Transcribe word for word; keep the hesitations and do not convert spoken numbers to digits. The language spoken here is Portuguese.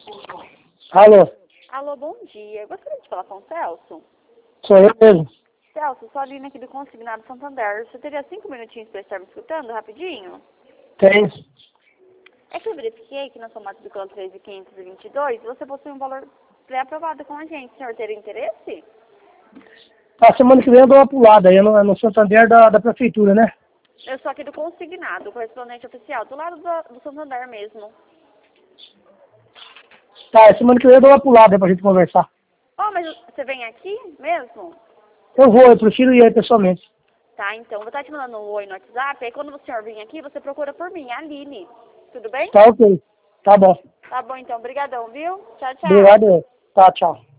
Alô, Alô, bom dia. Eu gostaria de falar com o Celso. sou eu mesmo. Celso, sou a Lina aqui do Consignado Santander. Você teria cinco minutinhos para estar me escutando rapidinho? Tem. É que eu verifiquei que na sua matrícula três mil quinhentos e vinte e dois você possui um valor pré-aprovado com a gente. O senhor teria interesse? A semana que vem eu dou uma pulada aí no, no Santander da, da prefeitura, né? Eu sou aqui do Consignado, correspondente oficial, do lado do, do Santander mesmo. Tá, semana que vem eu dou uma pulada aí pra gente conversar. Oh, mas você vem aqui mesmo? Eu vou, eu prefiro ir aí pessoalmente. Tá, então, vou estar te mandando um oi no WhatsApp, aí quando o senhor vir aqui, você procura por mim, a Aline. Tudo bem? Tá ok. Tá bom. Tá bom, então. Obrigadão, viu? Tchau, tchau. Obrigado. Tá, tchau.